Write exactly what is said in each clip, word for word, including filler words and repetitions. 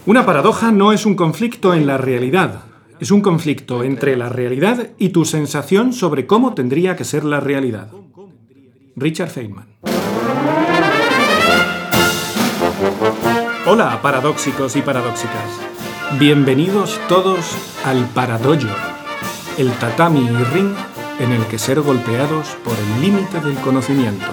Una paradoja no es un conflicto en la realidad, es un conflicto entre la realidad y tu sensación sobre cómo tendría que ser la realidad. Richard Feynman. Hola, paradóxicos y paradóxicas. Bienvenidos todos al Paradoyo, el tatami y ring en el que ser golpeados por el límite del conocimiento.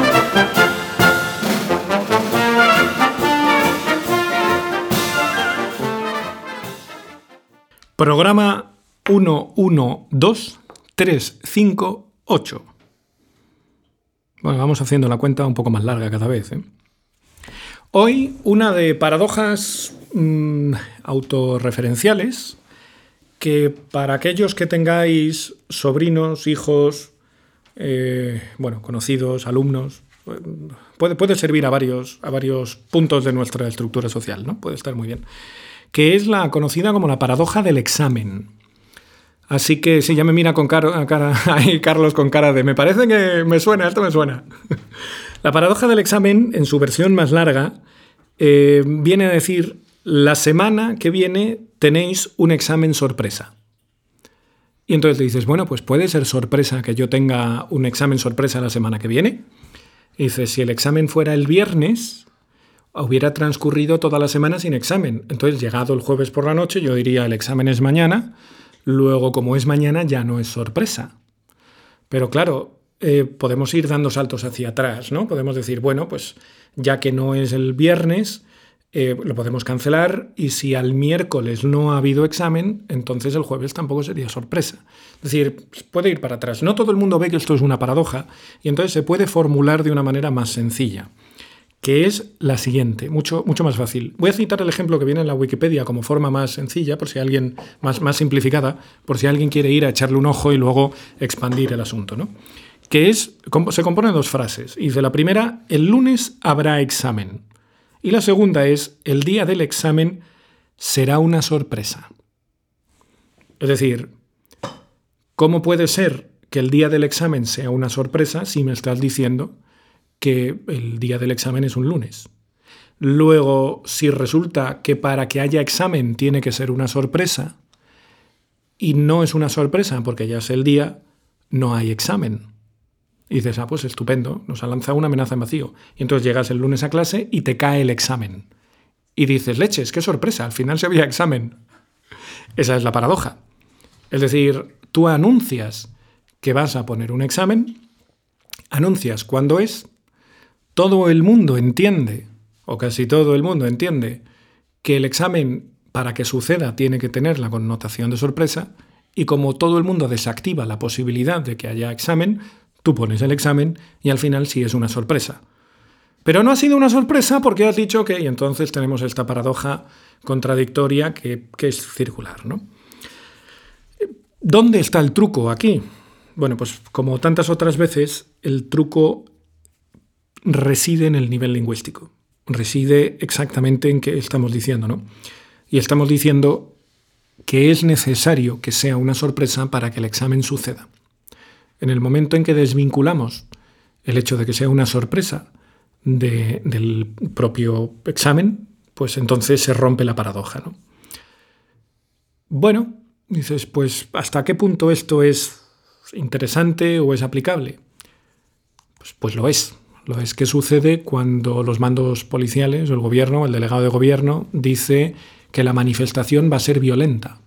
Programa uno uno dos tres cinco ocho. Bueno, vamos haciendo la cuenta un poco más larga cada vez, ¿eh? Hoy una de paradojas mmm, autorreferenciales que para aquellos que tengáis sobrinos, hijos, eh, bueno, conocidos, alumnos, puede, puede servir a varios, a varios puntos de nuestra estructura social, ¿no? Puede estar muy bien. Que es la conocida como la paradoja del examen. Así que sí, ya me mira con cara, cara ahí Carlos con cara de me parece que me suena, esto me suena. La paradoja del examen, en su versión más larga, eh, viene a decir la semana que viene tenéis un examen sorpresa. Y entonces le dices, bueno, pues puede ser sorpresa que yo tenga un examen sorpresa la semana que viene. Y dices, si el examen fuera el viernes, hubiera transcurrido toda la semana sin examen. Entonces, llegado el jueves por la noche, yo diría el examen es mañana. Luego, como es mañana, ya no es sorpresa. Pero claro, eh, podemos ir dando saltos hacia atrás, ¿no? Podemos decir, bueno, pues ya que no es el viernes, eh, lo podemos cancelar y si al miércoles no ha habido examen, entonces el jueves tampoco sería sorpresa. Es decir, puede ir para atrás. No todo el mundo ve que esto es una paradoja y entonces se puede formular de una manera más sencilla, que es la siguiente, mucho, mucho más fácil. Voy a citar el ejemplo que viene en la Wikipedia como forma más sencilla, por si alguien, más, más simplificada, por si alguien quiere ir a echarle un ojo y luego expandir el asunto, ¿no? Que es, se compone de dos frases. Dice la primera, el lunes habrá examen. Y la segunda es, el día del examen será una sorpresa. Es decir, ¿cómo puede ser que el día del examen sea una sorpresa si me estás diciendo que el día del examen es un lunes? Luego, si resulta que para que haya examen tiene que ser una sorpresa y no es una sorpresa porque ya es el día, no hay examen. Y dices, ah, pues estupendo, nos ha lanzado una amenaza en vacío. Y entonces llegas el lunes a clase y te cae el examen. Y dices, leches, qué sorpresa, al final sí había examen. Esa es la paradoja. Es decir, tú anuncias que vas a poner un examen, anuncias cuándo es, todo el mundo entiende, o casi todo el mundo entiende, que el examen, para que suceda, tiene que tener la connotación de sorpresa, y como todo el mundo desactiva la posibilidad de que haya examen, tú pones el examen y al final sí es una sorpresa. Pero no ha sido una sorpresa porque has dicho que... Y entonces tenemos esta paradoja contradictoria que, que es circular, ¿no? ¿Dónde está el truco aquí? Bueno, pues como tantas otras veces, el truco reside en el nivel lingüístico. Reside exactamente en qué estamos diciendo, ¿no? Y estamos diciendo que es necesario que sea una sorpresa para que el examen suceda. En el momento en que desvinculamos el hecho de que sea una sorpresa de, del propio examen, pues entonces se rompe la paradoja, ¿no? Bueno, dices, pues ¿hasta qué punto esto es interesante o es aplicable? Pues, pues lo es. Lo es que sucede cuando los mandos policiales o el gobierno, el delegado de gobierno, dice que la manifestación va a ser violenta.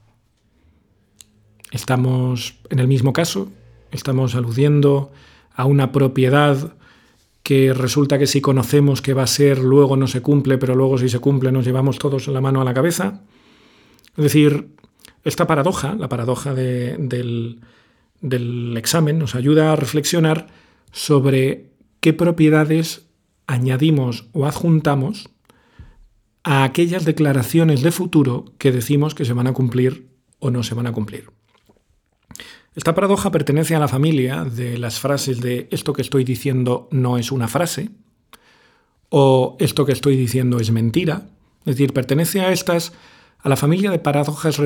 Estamos en el mismo caso, estamos aludiendo a una propiedad que resulta que si conocemos que va a ser, luego no se cumple, pero luego si se cumple nos llevamos todos la mano a la cabeza. Es decir, esta paradoja, la paradoja de, del, del examen, nos ayuda a reflexionar sobre qué propiedades añadimos o adjuntamos a aquellas declaraciones de futuro que decimos que se van a cumplir o no se van a cumplir. Esta paradoja pertenece a la familia de las frases de esto que estoy diciendo no es una frase o esto que estoy diciendo es mentira. Es decir, pertenece a estas, a la familia de paradojas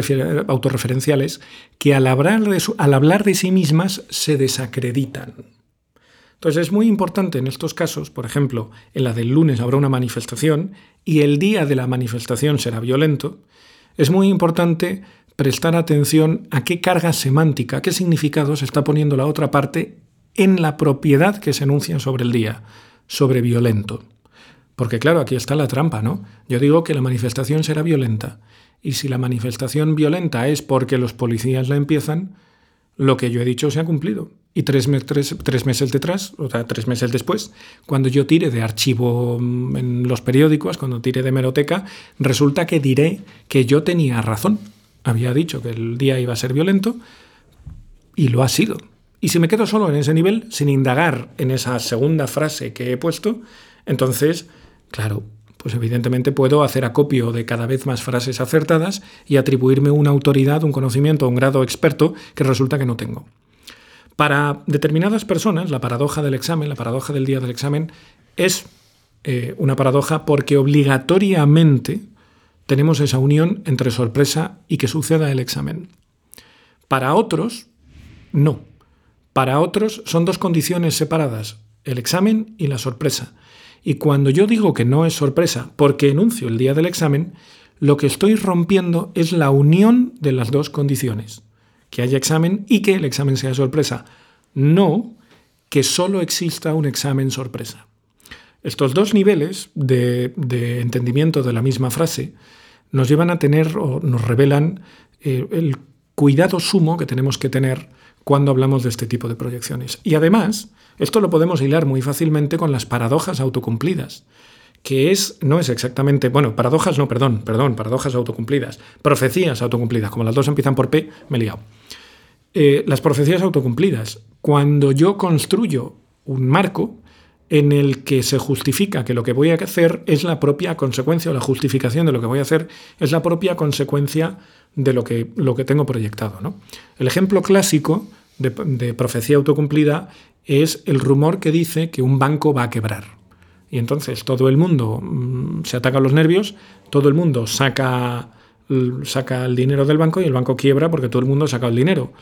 autorreferenciales que al hablar de, su, al hablar de sí mismas se desacreditan. Entonces es muy importante en estos casos, por ejemplo, en la del lunes habrá una manifestación y el día de la manifestación será violento, es muy importante prestar atención a qué carga semántica, qué significado se está poniendo la otra parte en la propiedad que se enuncia sobre el día, sobre violento. Porque claro, aquí está la trampa, ¿no? Yo digo que la manifestación será violenta. Y si la manifestación violenta es porque los policías la empiezan, lo que yo he dicho se ha cumplido. Y tres, me tres, tres meses detrás, o sea, tres meses después, cuando yo tire de archivo en los periódicos, cuando tire de hemeroteca, resulta que diré que yo tenía razón. Había dicho que el día iba a ser violento y lo ha sido. Y si me quedo solo en ese nivel, sin indagar en esa segunda frase que he puesto, entonces, claro, pues evidentemente puedo hacer acopio de cada vez más frases acertadas y atribuirme una autoridad, un conocimiento, un grado experto que resulta que no tengo. Para determinadas personas, la paradoja del examen, la paradoja del día del examen, es eh, una paradoja porque obligatoriamente tenemos esa unión entre sorpresa y que suceda el examen. Para otros, no. Para otros son dos condiciones separadas, el examen y la sorpresa. Y cuando yo digo que no es sorpresa porque enuncio el día del examen, lo que estoy rompiendo es la unión de las dos condiciones. Que haya examen y que el examen sea sorpresa. No que solo exista un examen sorpresa. Estos dos niveles de, de entendimiento de la misma frase nos llevan a tener o nos revelan eh, el cuidado sumo que tenemos que tener cuando hablamos de este tipo de proyecciones. Y además, esto lo podemos hilar muy fácilmente con las paradojas autocumplidas, que es, no es exactamente, bueno, paradojas no, perdón, perdón, paradojas autocumplidas, profecías autocumplidas, como las dos empiezan por P, me he liado. Eh, las profecías autocumplidas, cuando yo construyo un marco en el que se justifica que lo que voy a hacer es la propia consecuencia, o la justificación de lo que voy a hacer es la propia consecuencia de lo que, lo que tengo proyectado, ¿no? El ejemplo clásico de, de profecía autocumplida es el rumor que dice que un banco va a quebrar. Y entonces todo el mundo mmm, se ataca los nervios, todo el mundo saca, saca el dinero del banco y el banco quiebra porque todo el mundo saca el dinero.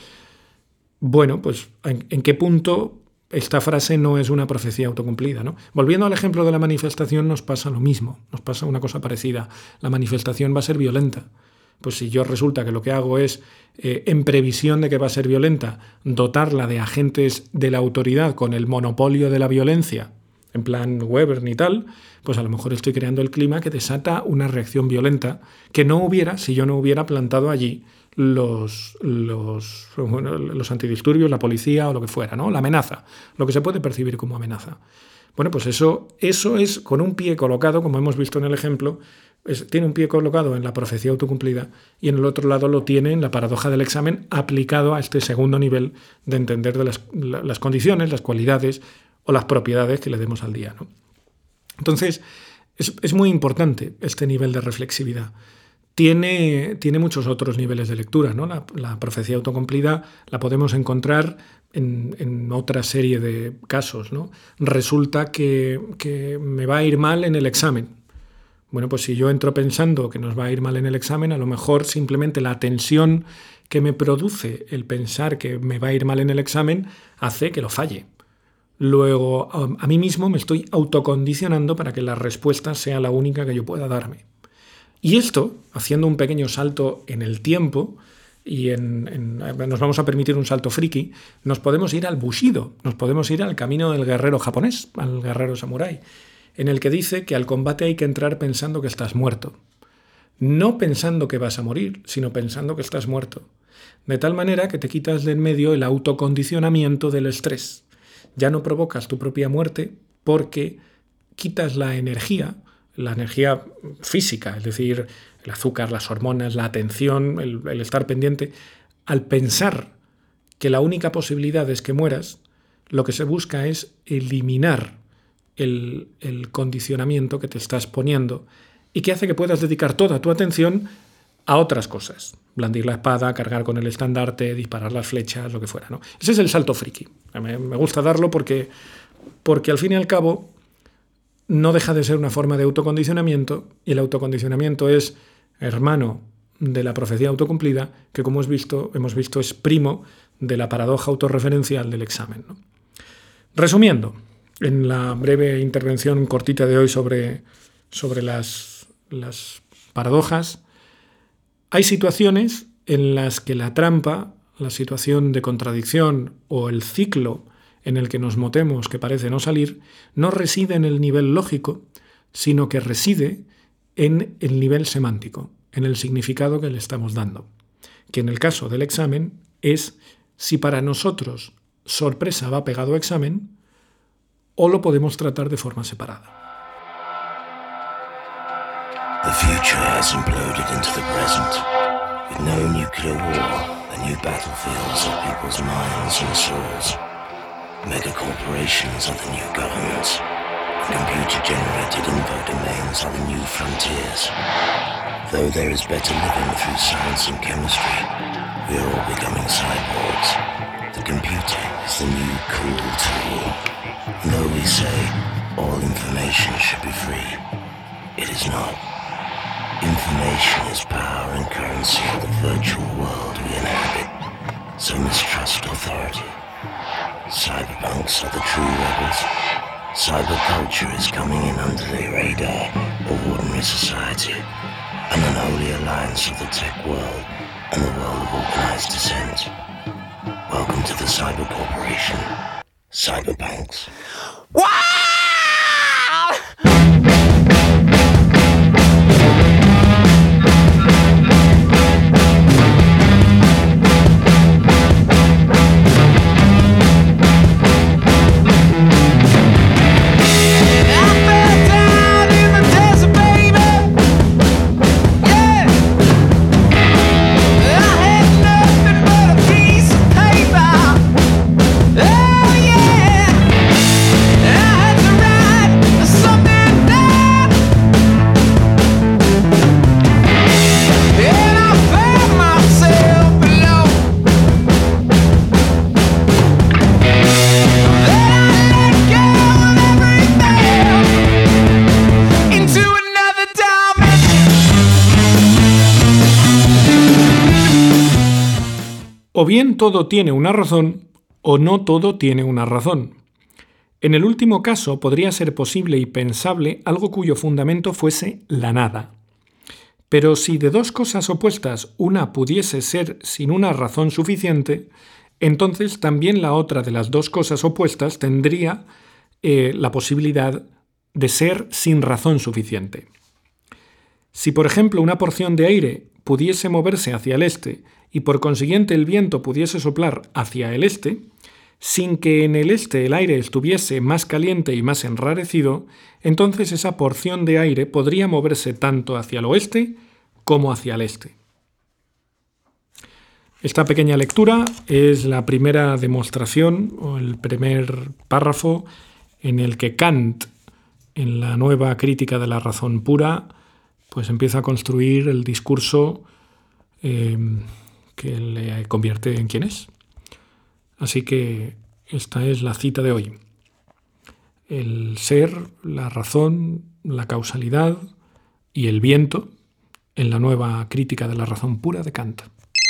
Bueno, pues ¿en, en qué punto esta frase no es una profecía autocumplida, ¿no? Volviendo al ejemplo de la manifestación, nos pasa lo mismo, nos pasa una cosa parecida. La manifestación va a ser violenta. Pues si yo resulta que lo que hago es, eh, en previsión de que va a ser violenta, dotarla de agentes de la autoridad con el monopolio de la violencia, en plan Weber ni tal, pues a lo mejor estoy creando el clima que desata una reacción violenta que no hubiera si yo no hubiera plantado allí los, los, bueno, los antidisturbios, la policía o lo que fuera, ¿no? La amenaza, lo que se puede percibir como amenaza. Bueno, pues eso, eso es con un pie colocado, como hemos visto en el ejemplo, es, tiene un pie colocado en la profecía autocumplida y en el otro lado lo tiene en la paradoja del examen aplicado a este segundo nivel de entender de las, las condiciones, las cualidades o las propiedades que le demos al día, ¿no? Entonces, es, es muy importante este nivel de reflexividad. Tiene, tiene muchos otros niveles de lectura, ¿no? La, la profecía autocumplida la podemos encontrar en, en otra serie de casos, ¿no? Resulta que, que me va a ir mal en el examen. Bueno, pues si yo entro pensando que nos va a ir mal en el examen, a lo mejor simplemente la tensión que me produce el pensar que me va a ir mal en el examen hace que lo falle. Luego, a mí mismo me estoy autocondicionando para que la respuesta sea la única que yo pueda darme. Y esto, haciendo un pequeño salto en el tiempo, y en, en, nos vamos a permitir un salto friki, nos podemos ir al Bushido, nos podemos ir al camino del guerrero japonés, al guerrero samurái, en el que dice que al combate hay que entrar pensando que estás muerto. No pensando que vas a morir, sino pensando que estás muerto. De tal manera que te quitas de en medio el autocondicionamiento del estrés. Ya no provocas tu propia muerte porque quitas la energía, la energía física, es decir, el azúcar, las hormonas, la atención, el, el estar pendiente. Al pensar que la única posibilidad es que mueras, lo que se busca es eliminar el, el condicionamiento que te estás poniendo y que hace que puedas dedicar toda tu atención a otras cosas. Blandir la espada, cargar con el estandarte, disparar las flechas, lo que fuera, ¿no? Ese es el salto friki. Me, me gusta darlo porque, porque al fin y al cabo no deja de ser una forma de autocondicionamiento y el autocondicionamiento es hermano de la profecía autocumplida que, como hemos visto, hemos visto es primo de la paradoja autorreferencial del examen, ¿no? Resumiendo, en la breve intervención cortita de hoy sobre, sobre las, las paradojas, hay situaciones en las que la trampa, la situación de contradicción o el ciclo en el que nos motemos que parece no salir, no reside en el nivel lógico, sino que reside en el nivel semántico, en el significado que le estamos dando, que en el caso del examen es si para nosotros sorpresa va pegado a examen o lo podemos tratar de forma separada. The future has imploded into the present, with no nuclear war and new battlefields of people's minds and souls. Mega corporations are the new governments, and computer-generated info domains are the new frontiers. Though there is better living through science and chemistry, we are all becoming cyborgs. The computer is the new cool tool. And though we say all information should be free, it is not. Information is power and currency of the virtual world we inhabit, so mistrust authority. Cyberpunks are the true rebels. Cyberculture is coming in under the radar of ordinary society, an unholy alliance of the tech world and the world of organized dissent. Welcome to the Cyber Corporation, Cyberpunks. Wow! O bien todo tiene una razón, o no todo tiene una razón. En el último caso podría ser posible y pensable algo cuyo fundamento fuese la nada. Pero si de dos cosas opuestas una pudiese ser sin una razón suficiente, entonces también la otra de las dos cosas opuestas tendría eh, la posibilidad de ser sin razón suficiente. Si, por ejemplo, una porción de aire pudiese moverse hacia el este y por consiguiente el viento pudiese soplar hacia el este, sin que en el este el aire estuviese más caliente y más enrarecido, entonces esa porción de aire podría moverse tanto hacia el oeste como hacia el este. Esta pequeña lectura es la primera demostración o el primer párrafo en el que Kant, en la nueva crítica de la razón pura, pues empieza a construir el discurso eh, que le convierte en quien es. Así que esta es la cita de hoy. El ser, la razón, la causalidad y el viento en la nueva crítica de la razón pura de Kant.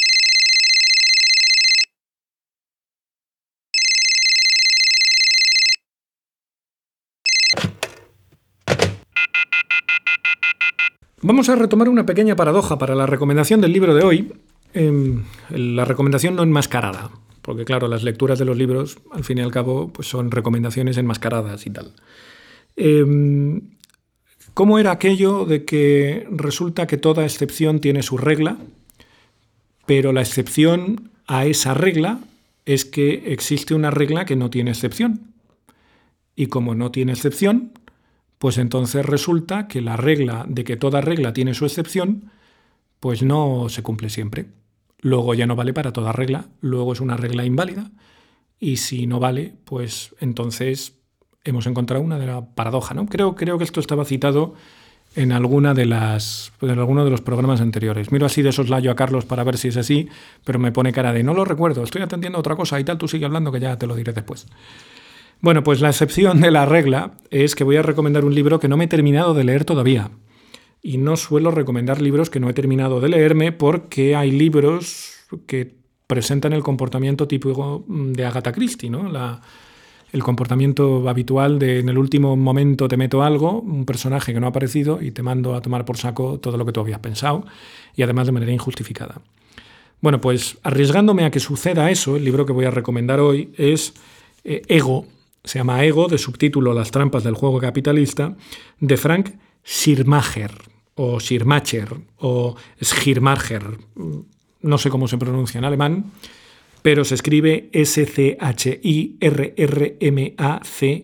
Vamos a retomar una pequeña paradoja para la recomendación del libro de hoy, eh, la recomendación no enmascarada, porque claro, las lecturas de los libros, al fin y al cabo, pues son recomendaciones enmascaradas y tal. Eh, ¿Cómo era aquello de que resulta que toda excepción tiene su regla, pero la excepción a esa regla es que existe una regla que no tiene excepción? Y como no tiene excepción, pues entonces resulta que la regla de que toda regla tiene su excepción, pues no se cumple siempre. Luego ya no vale para toda regla, luego es una regla inválida, y si no vale, pues entonces hemos encontrado una de la paradoja, ¿no? Creo, creo que esto estaba citado en alguna de las, en alguno de los programas anteriores. Miro así de soslayo a Carlos para ver si es así, pero me pone cara de no lo recuerdo, estoy atendiendo a otra cosa y tal, tú sigue hablando que ya te lo diré después. Bueno, pues la excepción de la regla es que voy a recomendar un libro que no me he terminado de leer todavía. Y no suelo recomendar libros que no he terminado de leerme porque hay libros que presentan el comportamiento típico de Agatha Christie, ¿no? La, el comportamiento habitual de en el último momento te meto algo, un personaje que no ha aparecido y te mando a tomar por saco todo lo que tú habías pensado y además de manera injustificada. Bueno, pues arriesgándome a que suceda eso, el libro que voy a recomendar hoy es eh, Ego, se llama Ego, de subtítulo Las trampas del juego capitalista, de Frank Schirmacher, o Schirmacher, o Schirmacher, no sé cómo se pronuncia en alemán, pero se escribe S C H I R R M A C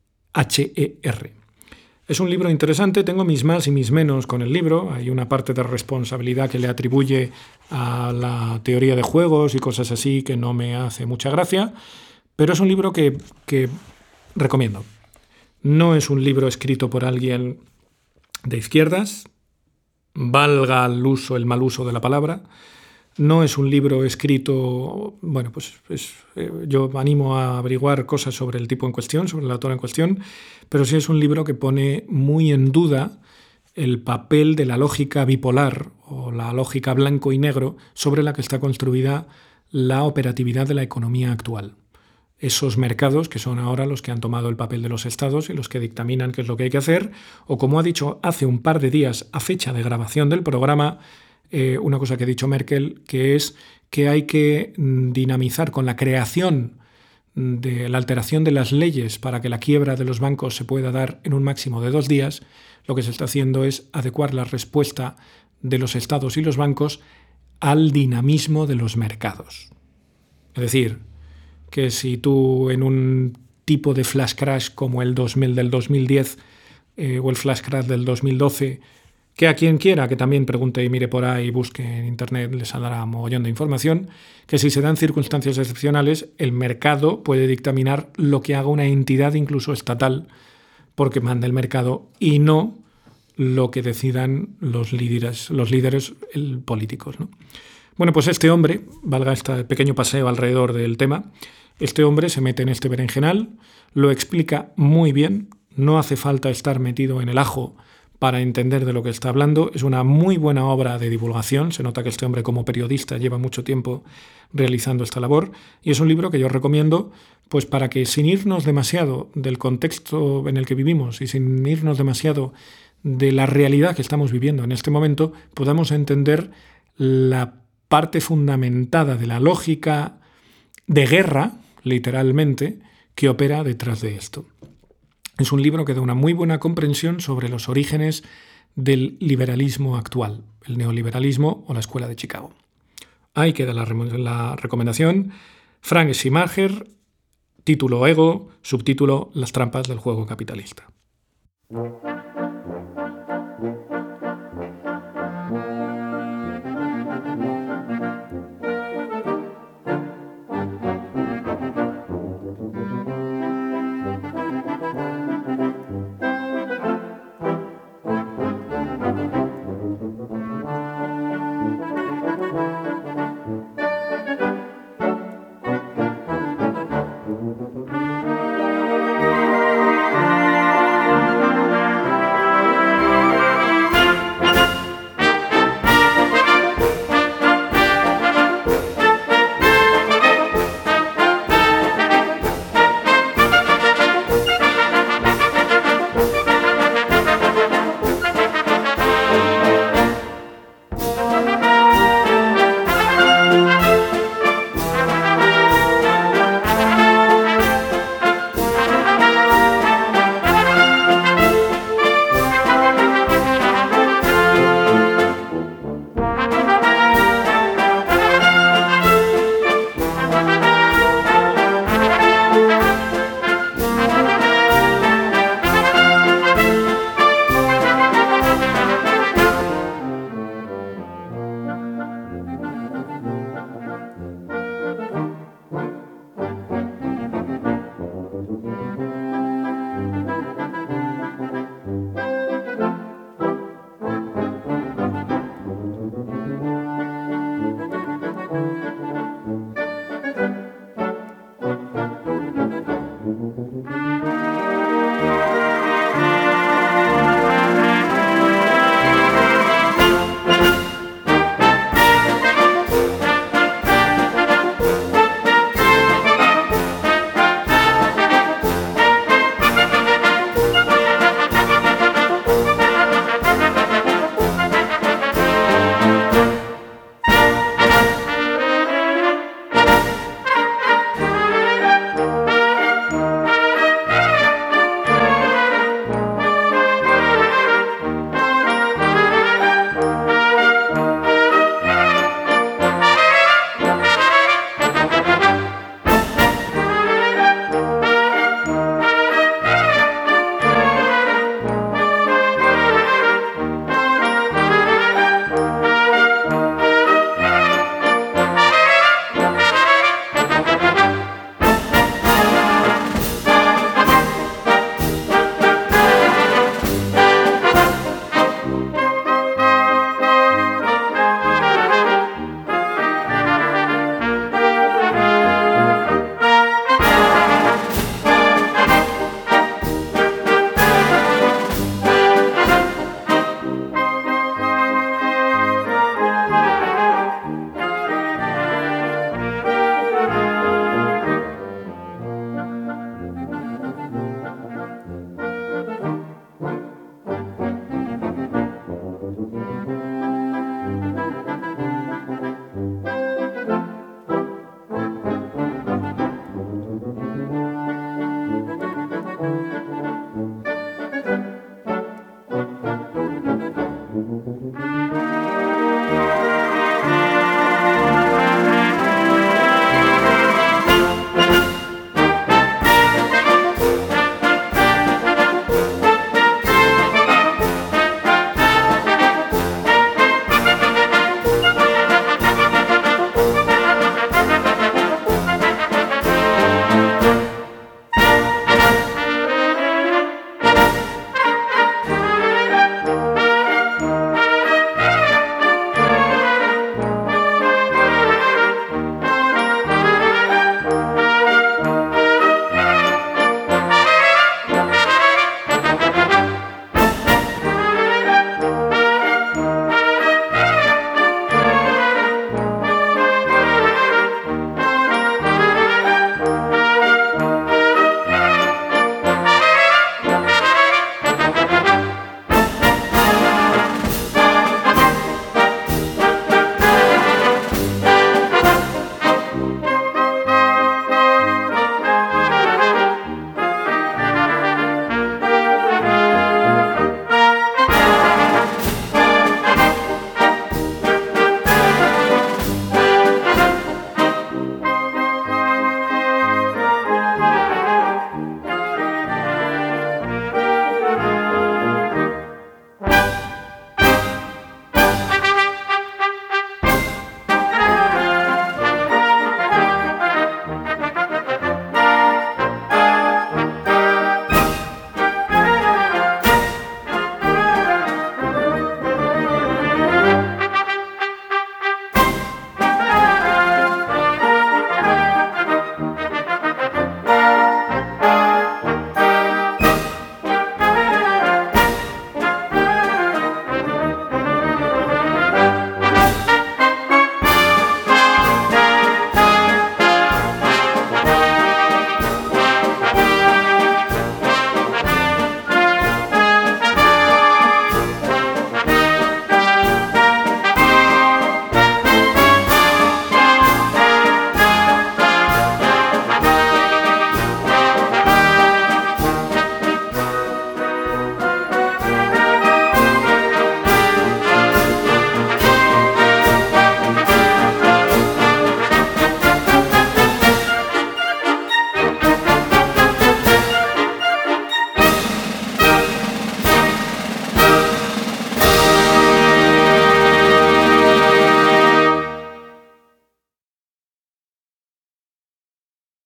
H E R. Es un libro interesante, tengo mis más y mis menos con el libro, hay una parte de responsabilidad que le atribuye a la teoría de juegos y cosas así que no me hace mucha gracia, pero es un libro que, que recomiendo. No es un libro escrito por alguien de izquierdas, valga el uso, el mal uso de la palabra. No es un libro escrito, bueno, pues es, eh, yo animo a averiguar cosas sobre el tipo en cuestión, sobre el autor en cuestión, pero sí es un libro que pone muy en duda el papel de la lógica bipolar o la lógica blanco y negro sobre la que está construida la operatividad de la economía actual. Esos mercados que son ahora los que han tomado el papel de los estados y los que dictaminan qué es lo que hay que hacer, o como ha dicho hace un par de días a fecha de grabación del programa, Eh, una cosa que ha dicho Merkel, que es que hay que dinamizar con la creación de la alteración de las leyes para que la quiebra de los bancos se pueda dar en un máximo de dos días. Lo que se está haciendo es adecuar la respuesta de los estados y los bancos al dinamismo de los mercados. Es decir, que si tú en un tipo de flash crash como el dos mil del dos mil diez eh, o el flash crash del dos mil doce, que a quien quiera que también pregunte y mire por ahí y busque en internet les saldrá mogollón de información, que si se dan circunstancias excepcionales, el mercado puede dictaminar lo que haga una entidad incluso estatal, porque manda el mercado y no lo que decidan los líderes, los líderes el, políticos, ¿no? Bueno, pues este hombre, valga este pequeño paseo alrededor del tema, este hombre se mete en este berenjenal, lo explica muy bien, no hace falta estar metido en el ajo para entender de lo que está hablando. Es una muy buena obra de divulgación. Se nota que este hombre como periodista lleva mucho tiempo realizando esta labor y es un libro que yo recomiendo pues para que sin irnos demasiado del contexto en el que vivimos y sin irnos demasiado de la realidad que estamos viviendo en este momento, podamos entender la parte fundamentada de la lógica de guerra, literalmente, que opera detrás de esto. Es un libro que da una muy buena comprensión sobre los orígenes del liberalismo actual, el neoliberalismo o la Escuela de Chicago. Ahí queda la, la recomendación. Frank Schirmacher, título Ego, subtítulo Las trampas del juego capitalista.